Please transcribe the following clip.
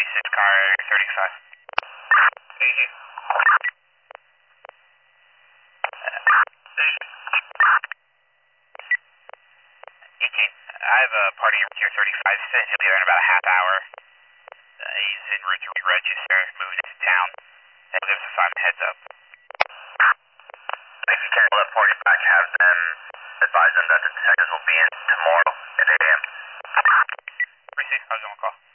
26 car 35. Thank you. I have a party in tier 35. Says he'll be there in about a half hour. He's en route to re-register, moving into town. He'll give us a 5 heads up. If you can let party back, have them advise them that the detectives will be in tomorrow at 8 a.m. Appreciate it. I was on call.